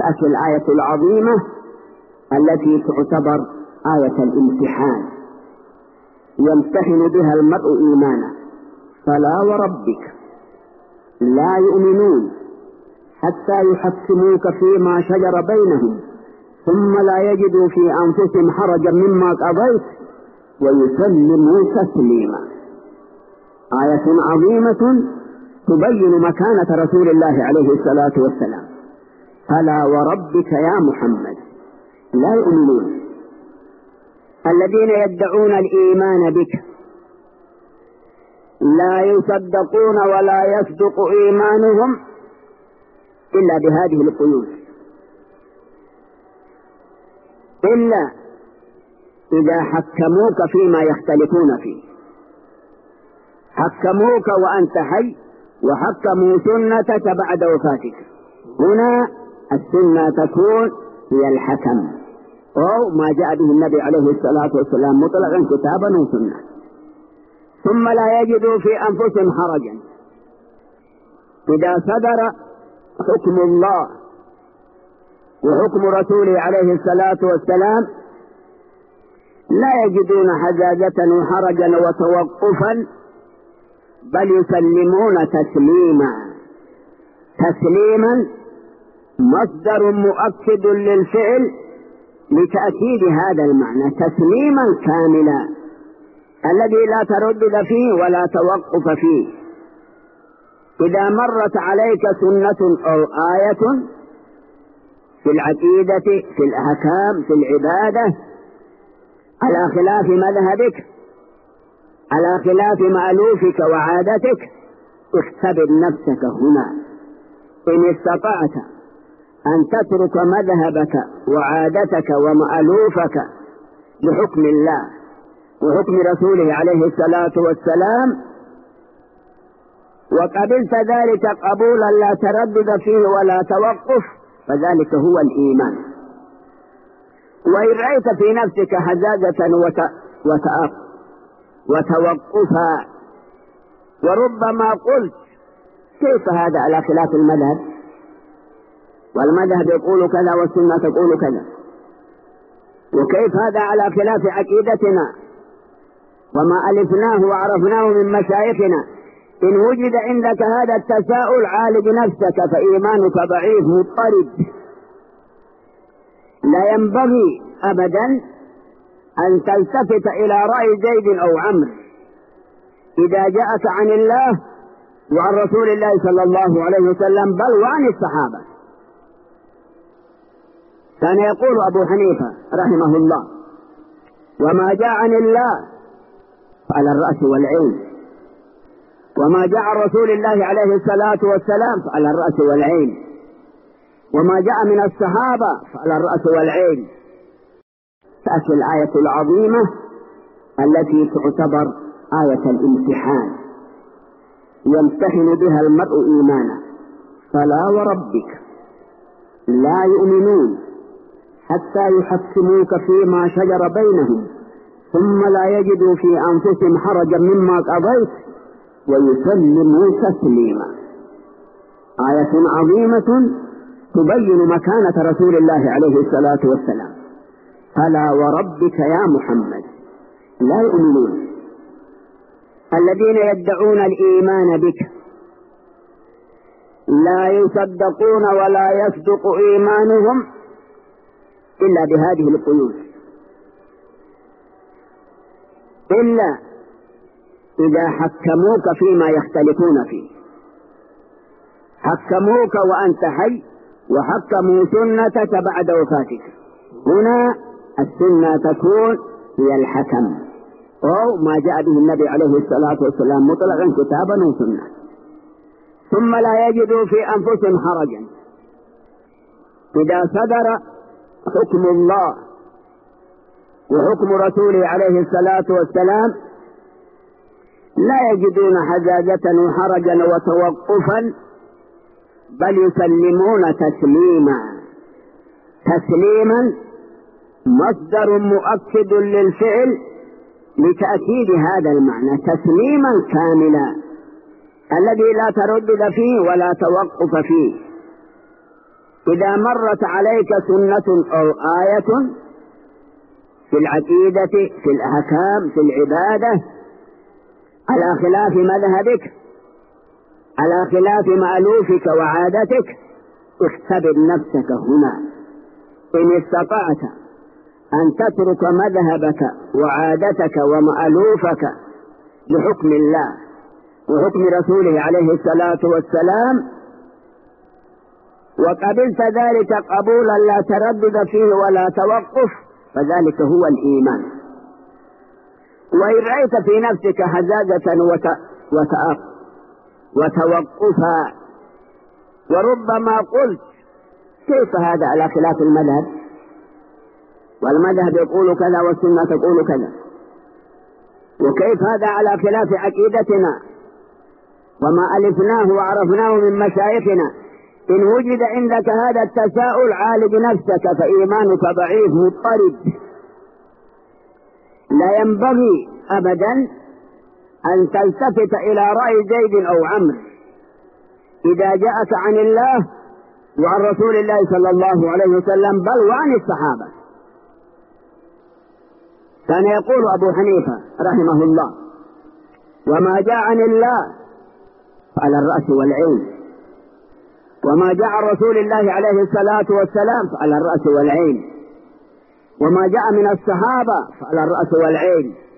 تأتي الآية العظيمة التي تعتبر آية الامتحان يمتحن بها المرء إيمانه. فلا وربك لا يؤمنون حتى يحكموك فيما شجر بينهم ثم لا يجدوا في أنفسهم حرجا مما قضيت ويسلموا تسليما. آية عظيمة تبين مكانة رسول الله عليه الصلاة والسلام. فلا وربك يا محمد لا يؤمنون الذين يدعون الإيمان بك لا يصدقون ولا يصدق إيمانهم إلا بهذه القيود، إلا إذا حكموك فيما يختلفون فيه، حكموك وأنت حي وحكموا سنتك بعد وفاتك. هنا السنة تكون هي الحكم أو ما جاء به النبي عليه الصلاة والسلام مطلقا كتابا وسنة، ثم لا يجدوا في أنفسهم حرجا. إذا صدر حكم الله وحكم رسوله عليه الصلاة والسلام لا يجدون حزازة وحرجا وتوقفا، بل يسلمون تسليما. تسليما مصدر مؤكد للفعل لتأكيد هذا المعنى، تسليما كاملا الذي لا تردد فيه ولا توقف فيه. إذا مرت عليك سنة أو آية في العقيدة في الأحكام في العبادة على خلاف مذهبك على خلاف مألوفك وعادتك، اختبر نفسك هنا. إن استطعت أن تترك مذهبك وعادتك ومألوفك لحكم الله وحكم رسوله عليه الصلاة والسلام وقبلت ذلك قبولا لا تردد فيه ولا توقف، فذلك هو الإيمان. وإن رأيت في نفسك حزازة وتوقفا وربما قلت كيف هذا على خلاف المذهب، والمذهب يقول كذا والسنة تقول كذا، وكيف هذا على خلاف عقيدتنا وما ألفناه وعرفناه من مشايخنا. إن وجد عندك هذا التساؤل عالج نفسك، فإيمانك ضعيف مضطرب. لا ينبغي أبدا أن تلتفت إلى رأي زيد أو عمرو إذا جاءك عن الله وعن رسول الله صلى الله عليه وسلم، بل وعن الصحابة. كان يقول أبو حنيفة رحمه الله: وما جاء عن الله فعلى الرأس والعين، وما جاء عن رسول الله عليه الصلاة والسلام فعلى الرأس والعين، وما جاء من الصحابة فعلى الرأس والعين. تأتي الآية العظيمة التي تعتبر آية الامتحان يمتحن بها المرء إيمانه. فلا وربك لا يؤمنون حتى يحكموك فيما شجر بينهم ثم لا يجدوا في أنفسهم حرجا مما قضيت ويسلموا تسليما. آية عظيمة تبين مكانة رسول الله عليه الصلاة والسلام. فلا وربك يا محمد لا يؤمنون الذين يدعون الإيمان بك لا يصدقون ولا يصدق إيمانهم إلا بهذه القيود، إلا إذا حكموك فيما يختلفون فيه، حكموك وأنت حي وحكموا سنتك بعد وفاتك. هنا السنة تكون هي الحكم أو ما جاء به النبي عليه الصلاة والسلام مطلقا كتابا وسنة، ثم لا يجدوا في أنفسهم حرجا. إذا صدر حكم الله وحكم رسوله عليه الصلاة والسلام لا يجدون حزازة وحرجا وتوقفا، بل يسلمون تسليما. تسليما مصدر مؤكد للفعل لتأكيد هذا المعنى، تسليما كاملا الذي لا تردد فيه ولا توقف فيه. إذا مرت عليك سنة أو آية في العقيدة في الأحكام في العبادة على خلاف مذهبك على خلاف مألوفك وعادتك، اختبر نفسك هنا. إن استطعت أن تترك مذهبك وعادتك ومألوفك لحكم الله وحكم رسوله عليه الصلاة والسلام، وقبلت ذلك قبولا لا تردد فيه ولا توقف، فذلك هو الإيمان. وإن رأيت في نفسك حزازة وتوقفا، وربما قلت كيف هذا على خلاف المذهب، والمذهب يقول كذا والسنة تقول كذا، وكيف هذا على خلاف عقيدتنا وما ألفناه وعرفناه من مشايخنا. إن وجد عندك هذا التساؤل عالج نفسك، فإيمانك ضعيف مضطرب. لا ينبغي أبدا أن تلتفت إلى رأي زيد أو عمرو إذا جاءك عن الله وعن رسول الله صلى الله عليه وسلم، بل وعن الصحابة. كان يقول أبو حنيفة رحمه الله: وما جاء عن الله فعلى الرأس والعين، وما جاء عن رسول الله عليه الصلاة والسلام فعلى الرأس والعين، وما جاء من الصحابة فعلى الرأس والعين.